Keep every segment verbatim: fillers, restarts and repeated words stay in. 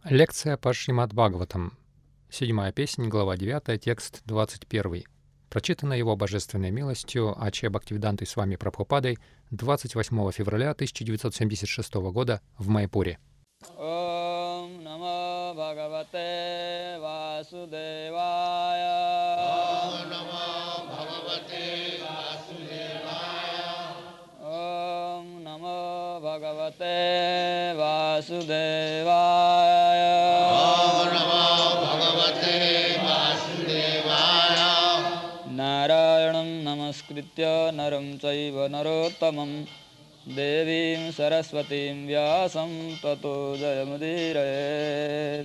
Лекция по Шримад Бхагаватам. Седьмая песнь, глава девятая, текст двадцать первый. Прочитана его божественной милостью Аче Бхактивидантой Свами Прабхупадой двадцать восьмого февраля тысяча девятьсот семьдесят шестого года в Майяпуре. Ом намо Бхагавате Васудевая. Ом намо Бхагавате Васудевая. Ом намо Бхагавате Васудевая. Ом намо Бхагавате Васудевая. Narayanam namaskritya naram chaiva narottamam Devim Saraswatim Vyasam Tato Jayamudire.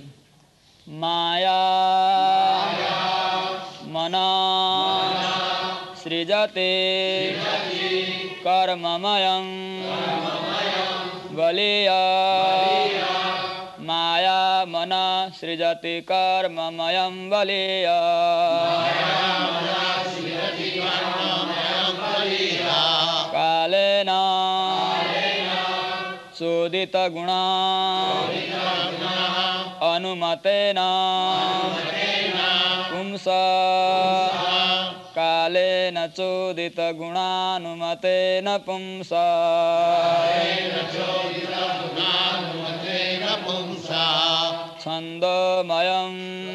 Maya Mana Srijati Karmamayam Valiya. Maya Mana Srijati Karmamayam Valiya. Kalena Sudita Guna Anumatena Pumsa. Kalena Sudita Guna Anumatena Pumsa. Chandamayam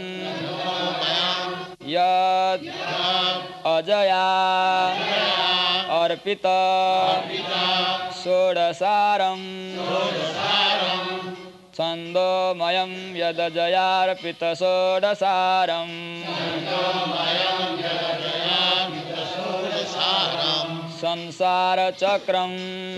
Yad Ajaya Arpita Sodasaram. Chandamayam Yad Ajaya Arpita Sodasaram. Sansara Chakram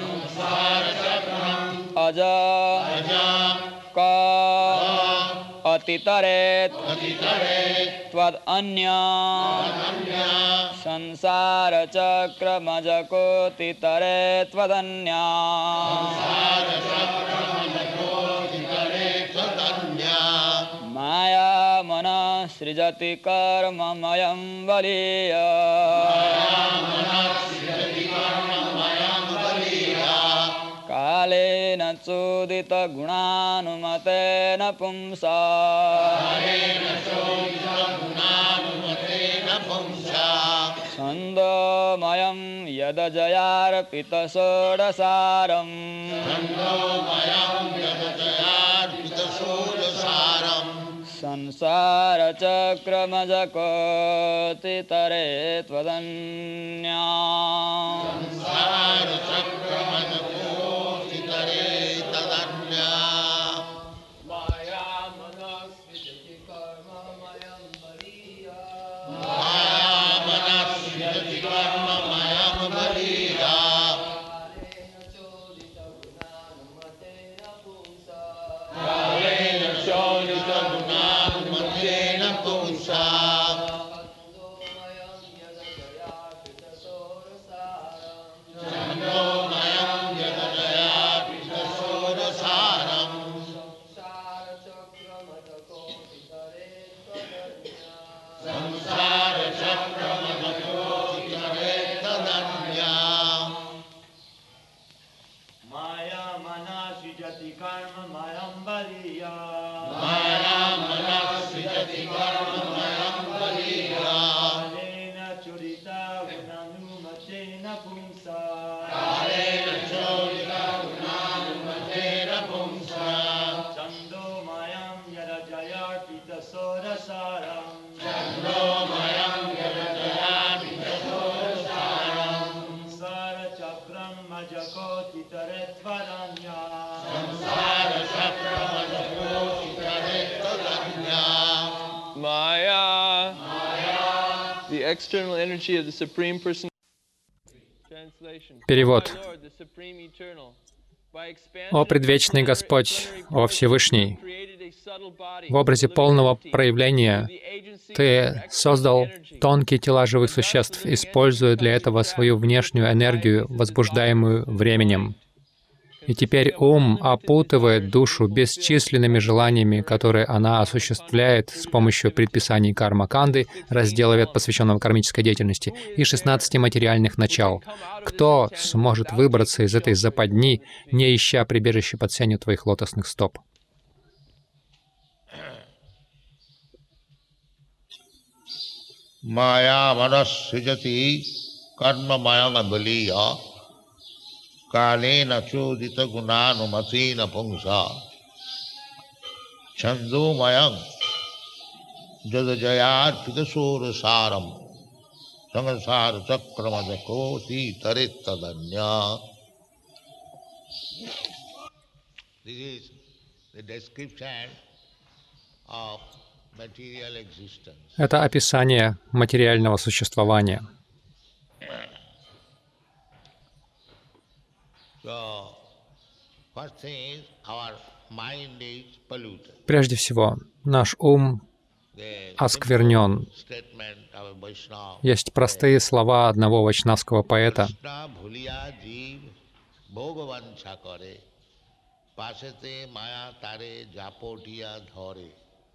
Aja Ka Atitaret Tvad Anya. Sansara Chakra Majako Titare Twadanya. Maya Mana Srijati Karma Mayam Valiya. Kalena Sudita Gunanumatena Pumsa. Chandamayam Yadajayar Pita Sodasaram. Sansara Chakra Majakoti Tare Twadanya. Maya, the external energy of the Supreme Person. Перевод. О предвечный Господь, о Всевышний, в образе полного проявления Ты создал тонкие тела живых существ, используя для этого свою внешнюю энергию, возбуждаемую временем. И теперь ум опутывает душу бесчисленными желаниями, которые она осуществляет с помощью предписаний карма-канды, раздела вед, посвященного кармической деятельности, и шестнадцати материальных начал. Кто сможет выбраться из этой западни, не ища прибежище под сенью Твоих лотосных стоп? Maya manas sujati karma mayanga baliya kalena chodita gunanumatina pungsa chandu mayang jadajayar pidasura saram sangasara chakramadakoti tarittadanya. This is the description of material existence. Это описание материального существования. So, first thing is our mind is polluted. Прежде всего, наш ум The осквернен. statement of a Vaishnava. Есть простые слова одного вайшнавского поэта. Krishna bhuliya jeev bhogavansha kare pasete maya tare japotiya dhare.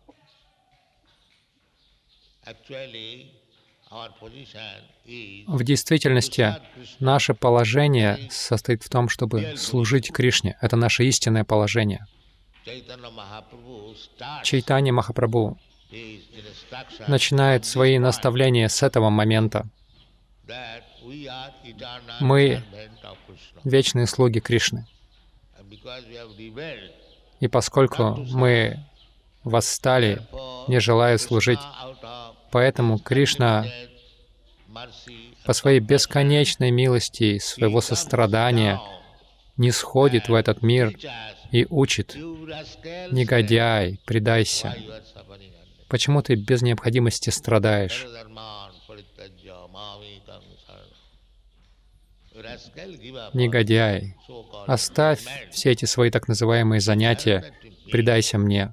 Actually, our position is В действительности, наше положение состоит в том, чтобы служить Кришне. Это наше истинное положение. Chaitanya Mahaprabhu starts Чайтанья Махапрабху his instruction начинает свои наставления с этого момента. that we are eternal Мы servant of Krishna. вечные слуги Кришны. And because we have rebelled, И поскольку мы восстали, не желая служить, out of поэтому Кришна mercy по своей бесконечной милости и своего сострадания не сходит в этот мир и учит: you rascal, «Негодяй, предайся. you are suffering under. Почему ты без необходимости страдаешь? Dharman parityajya mamikam sarana. You rascal, give up Негодяй, so-called оставь все эти свои так называемые занятия, предайся мне».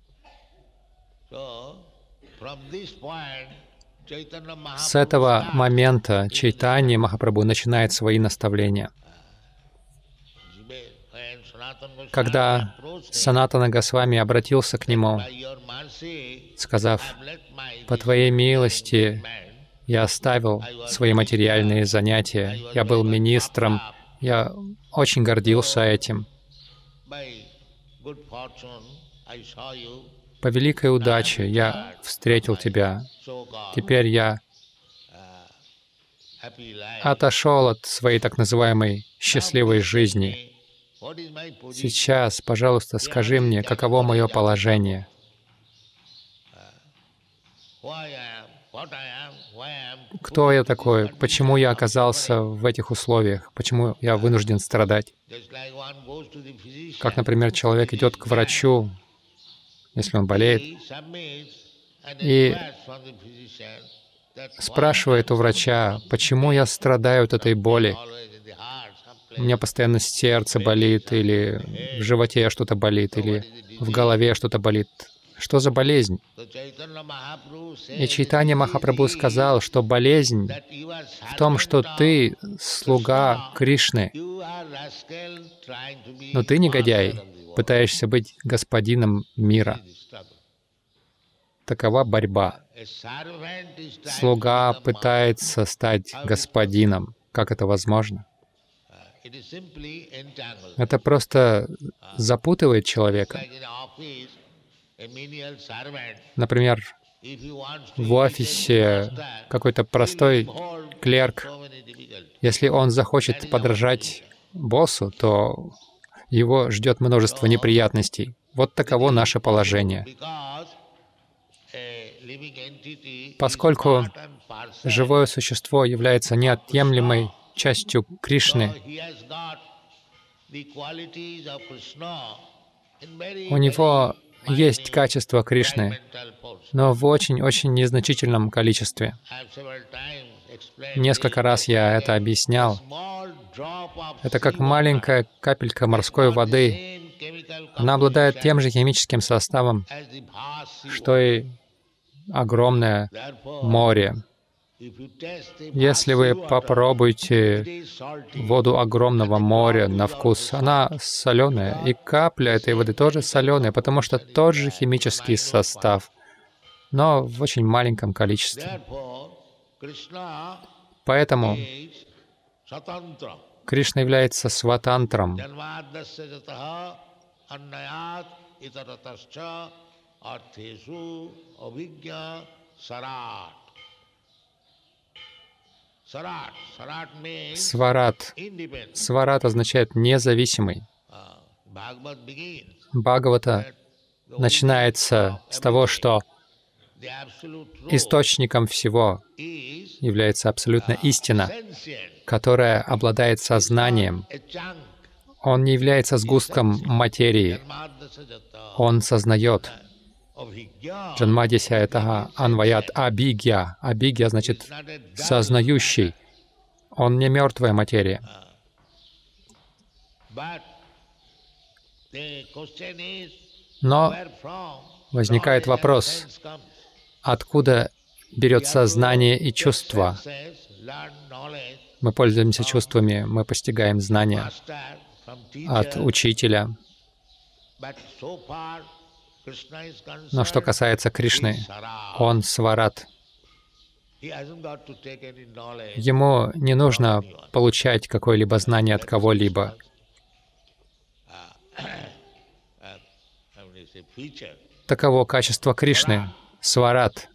So, from this point, Chaitanya С Mahaprabhu этого starts момента Чайтанья Махапрабху начинает свои наставления. when Sanatana Goswami Когда approached him, Санатана Госвами обратился к нему, by your mercy, сказав: I've let my «По твоей милости man, я оставил свои материальные занятия, я был министром, я очень гордился этим. by good fortune, I saw you, По великой удаче я встретил тебя. so-called Теперь я happy life. отошел от своей так называемой счастливой жизни. What is my position? Сейчас, пожалуйста, скажи мне, каково мое положение? Who I am, what I am, why I am, Кто я такой? Почему я оказался в этих условиях? Почему я вынужден страдать? just like one goes to the physician, Как, например, человек идет к врачу, если он болеет, he submits and и inquires from the physician that спрашивает у врача: «Почему я страдаю от этой боли? always in the heart, У someplace, меня постоянно сердце болит, или в животе что-то болит, или в голове что-то болит. Что за болезнь?» so Chaitanya Mahaprabhu И says Чайтанья Махапрабху сказал, что болезнь that you are в том, что servant of ты слуга Кришны, you are rascal trying to be но ты, master негодяй, of the world. пытаешься быть господином мира. This is struggle. Такова борьба. A servant is trying to Слуга become пытается стать господином. Как это возможно? master. It is simply entangled. Это просто запутывает человека. Like in office, a menial servant, Например, if he wants to в офисе какой-то простой hold клерк, so many difficulties. если он захочет подражать боссу, то его ждет множество неприятностей. Вот таково наше положение. Because a living entity is Поскольку part and parcel, живое существо является неотъемлемой частью Кришны, so he has got the qualities of Krishna in very, у него very есть minute, качество Кришны, fragmental portion. но в очень-очень незначительном количестве. I have several times explained Несколько раз я это объяснял. small drop of Это как sea water, маленькая капелька морской воды. same chemical Она обладает composition тем же химическим составом, as the vast sea что и огромное Therefore, море. if you test the Если vast вы sea water, попробуете it is salty. воду огромного моря на вкус, она соленая, и капля этой воды тоже соленая, потому что тот же химический состав, но в очень маленьком количестве. Therefore, Krishna Поэтому is Satantra. Кришна является сватантром. Janmadasya jataha annayat itaratascha artheshu avijña sarat. Сварат. Сварат означает «независимый». Бхагавата начинается с того, что источником всего является абсолютно истина, которая обладает сознанием. Он не является сгустком материи. Он сознает. Джанмадисяятага анваят абигья. Абигья значит сознающий. Он не мертвая материя. Но возникает вопрос, откуда берется знание и чувство? Мы пользуемся чувствами, мы постигаем знания от учителя. Но что касается Кришны, он сварат. Ему не нужно получать какое-либо знание от кого-либо. Таково качество Кришны — сварат.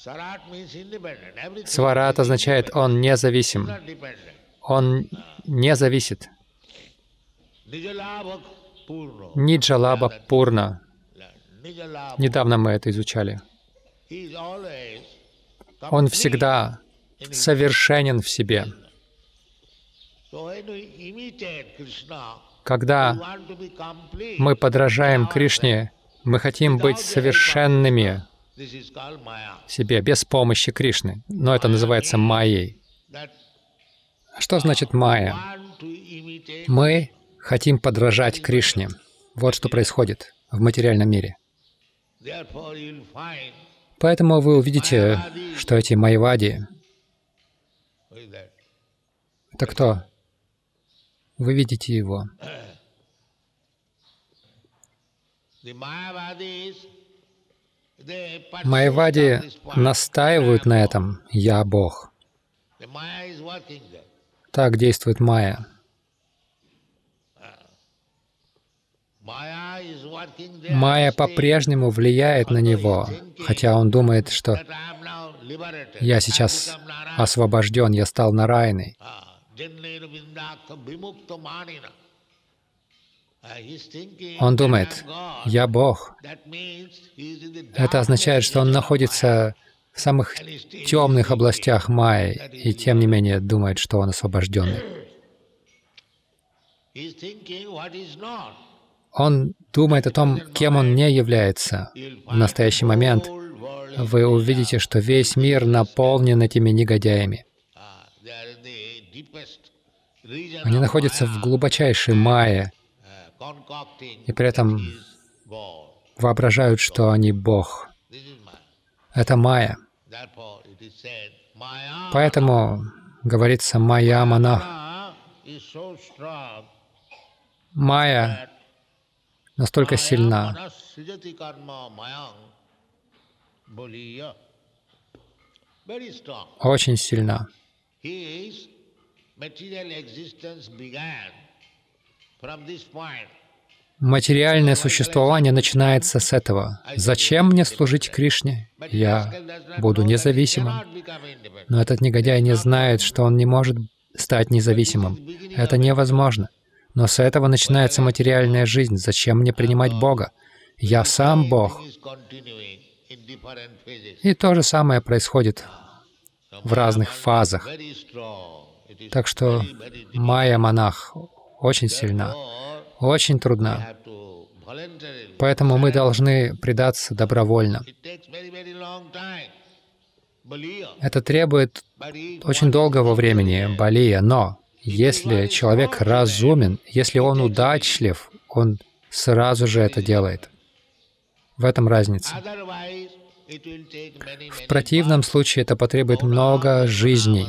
Сварат означает «он независим». Он не зависит. Ниджалаба пурна. Недавно мы это изучали. Он всегда совершенен в себе. Когда мы подражаем Кришне, мы хотим быть совершенными в себе, без помощи Кришны. Но это называется майей. Что значит майя? Мы хотим подражать Кришне. Вот что происходит в материальном мире. Поэтому вы увидите, что эти майявади — это кто? Вы видите его. Майявади настаивают на этом «Я Бог». Так действует майя. Майя по-прежнему влияет на него, хотя он думает, что «я сейчас освобожден, я стал Нараяной». Он думает, «Я Бог». Это означает, что он находится в самых темных областях майи, и тем не менее думает, что он освобожденный. Он думает о том, кем он не является. В настоящий момент вы увидите, что весь мир наполнен этими негодяями. Они находятся в глубочайшей майе, и при этом воображают, что они Бог. Это майя. Поэтому говорится «майя манах». Майя настолько сильна, очень сильна. Материальное существование начинается с этого. Зачем мне служить Кришне? Я буду независимым. Но этот негодяй не знает, что он не может стать независимым. Это невозможно. Но с этого начинается материальная жизнь. Зачем мне принимать Бога? Я сам Бог. И то же самое происходит в разных фазах. Так что майя-монах очень сильна, очень трудна. Поэтому мы должны предаться добровольно. Это требует очень долгого времени, балия, но если человек разумен, если он удачлив, он сразу же это делает. В этом разница. В противном случае это потребует много жизней.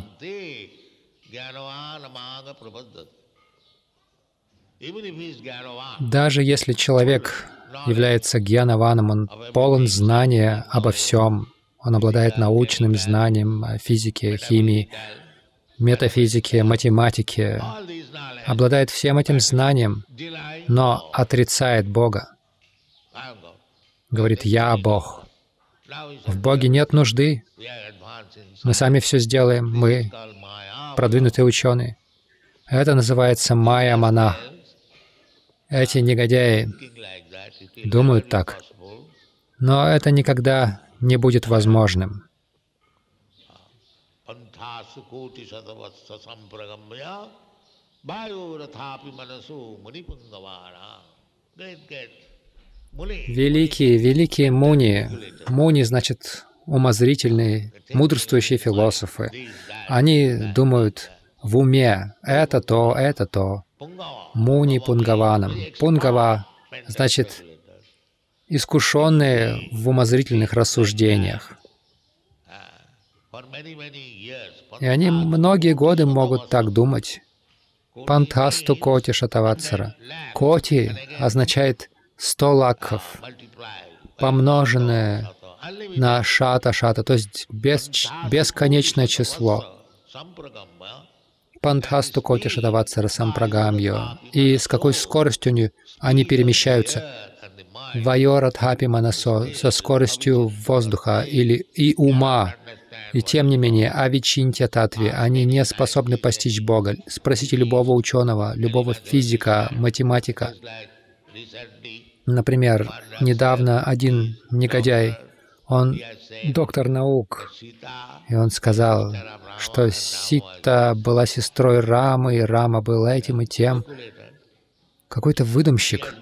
Даже если человек является гьянаваном, он полон знания обо всем, он обладает научным знанием о физике, химии, метафизике, математике, обладает всем этим знанием, но отрицает Бога. Говорит, «Я Бог». В Боге нет нужды. Мы сами все сделаем. Мы продвинутые ученые. Это называется майя-мана. Эти негодяи думают так, но это никогда не будет возможным. Великие, великие муни. Муни значит умозрительные, мудрствующие философы. Они думают в уме. Это то, это то. Муни пунгаванам. Пунгава значит искушенные в умозрительных рассуждениях. И они многие годы могут так думать. Пантхасту коти шатаватсара. Коти означает сто лакхов, помноженное на шата-шата, то есть бес, бесконечное число. Пантхасту коти шатаватсара сампрагамьо. И с какой скоростью они перемещаются? Вайорадхапи манасо, со скоростью воздуха или и ума. И тем не менее, авичинтя татви, они не способны постичь Бога. Спросите любого ученого, любого физика, математика. Например, недавно один негодяй, он доктор наук, и он сказал, что Сита была сестрой Рамы, и Рама был этим и тем. Какой-то выдумщик.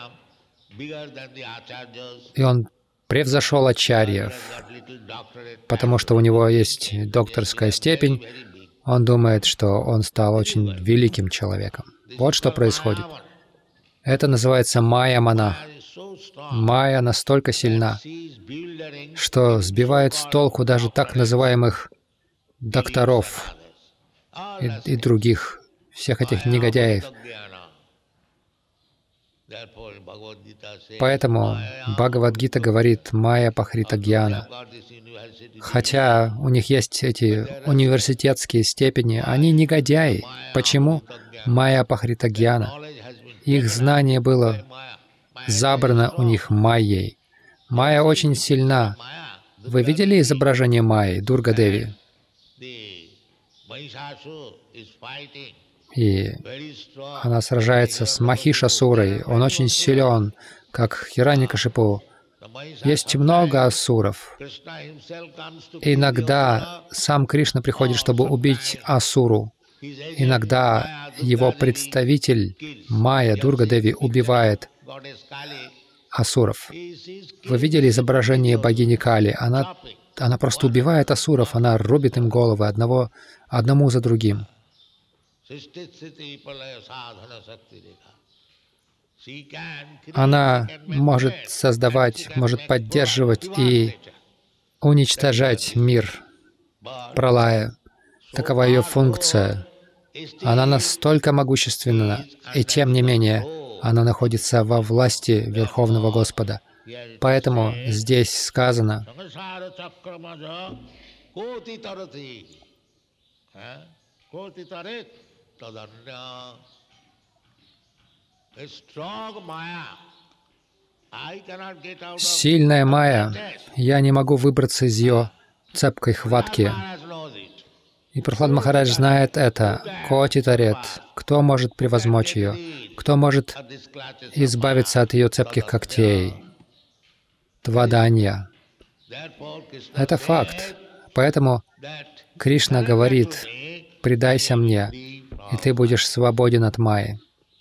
И он превзошел ачарьев, потому что у него есть докторская степень. Он думает, что он стал очень великим человеком. Вот что происходит. Это называется майя-мана. Майя настолько сильна, что сбивает с толку даже так называемых докторов и, и других, всех этих негодяев. Поэтому Бхагавад-гита говорит «майя пахрита гьяна». Хотя у них есть эти университетские степени, они негодяи. Почему? Майя пахрита гьяна. Их знание было забрано у них майей. Майя очень сильна. Вы видели изображение Майи, Дурга-деви? И она сражается с Махишасурой. Он очень силен, как Хираньякашипу. Есть много асуров. Иногда сам Кришна приходит, чтобы убить асуру. Иногда его представитель Майя, Дурга-деви, убивает асуров. Вы видели изображение богини Кали? Она, она просто убивает асуров, она рубит им головы одного, одному за другим. Она может создавать, может поддерживать и уничтожать мир пралая. Такова ее функция. Она настолько могущественна, и тем не менее, она находится во власти Верховного Господа. Поэтому здесь сказано, сильная майя, я не могу выбраться из ее цепкой хватки. И Прахлад Махарадж знает это. Коти тарет. Кто может превозмочь ее? Кто может избавиться от ее цепких когтей? Тваданья. Это факт. Поэтому Кришна говорит, «Предайся мне, и ты будешь свободен от майи».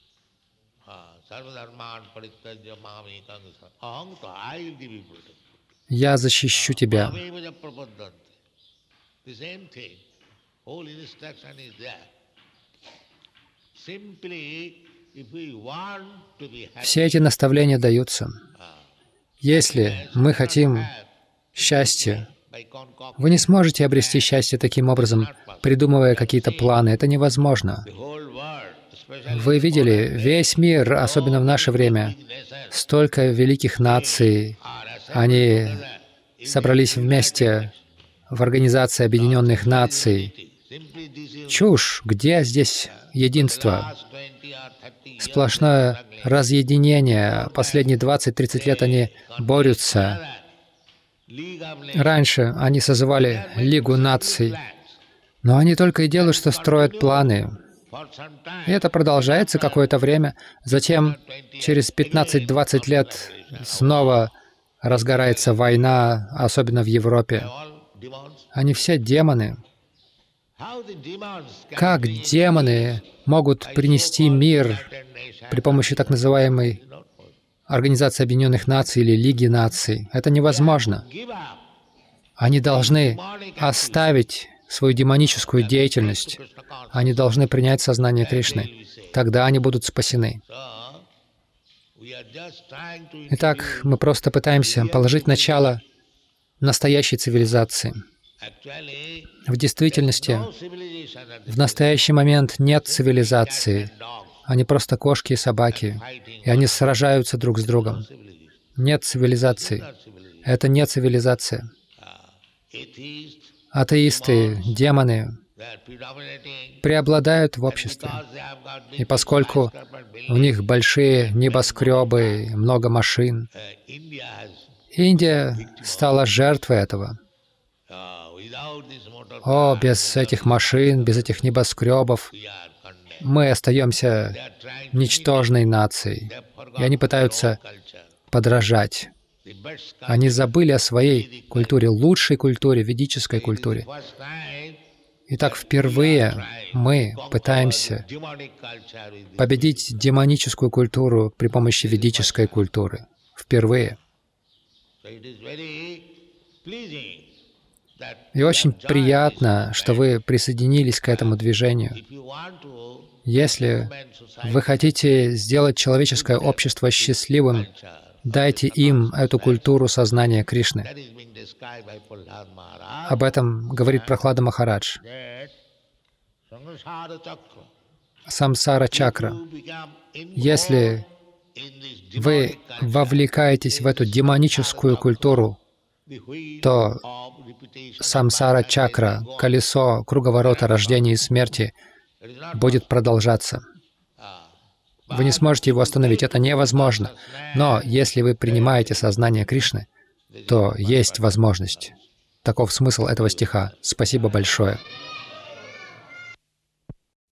«Я защищу тебя». Все эти наставления даются. Если мы хотим счастья, вы не сможете обрести счастье таким образом, придумывая какие-то планы. Это невозможно. Вы видели, весь мир, особенно в наше время, столько великих наций, они собрались вместе в Организации Объединенных Наций. Чушь! Где здесь единство? Сплошное разъединение. Последние двадцать-тридцать лет они борются. Раньше они созывали Лигу наций, Но они только и делают, что строят планы. И это продолжается какое-то время. Затем, через пятнадцать-двадцать лет, снова разгорается война, особенно в Европе. Они все демоны. Как демоны могут принести мир при помощи так называемой Организации Объединенных Наций или Лиги Наций? Это невозможно. Они должны оставить свою демоническую деятельность. Они должны принять сознание Кришны. Тогда они будут спасены. Итак, мы просто пытаемся положить начало настоящей цивилизации. В действительности, в настоящий момент нет цивилизации. Они просто кошки и собаки, и они сражаются друг с другом. Нет цивилизации. Это не цивилизация. Атеисты, демоны преобладают в обществе. И поскольку у них большие небоскребы, много машин, Индия стала жертвой этого. О, без этих машин, без этих небоскребов мы остаемся ничтожной нацией. И они пытаются подражать. Они забыли о своей культуре, лучшей культуре, ведической культуре. Итак, впервые мы пытаемся победить демоническую культуру при помощи ведической культуры. Впервые. И очень приятно, что вы присоединились к этому движению. Если вы хотите сделать человеческое общество счастливым, дайте им эту культуру сознания Кришны. Об этом говорит Прахлада Махарадж. Самсара чакра. Если вы вовлекаетесь в эту демоническую культуру, то самсара чакра, колесо круговорота рождения и смерти, будет продолжаться. Вы не сможете его остановить, это невозможно. Но если вы принимаете сознание Кришны, то есть возможность. Таков смысл этого стиха. Спасибо большое.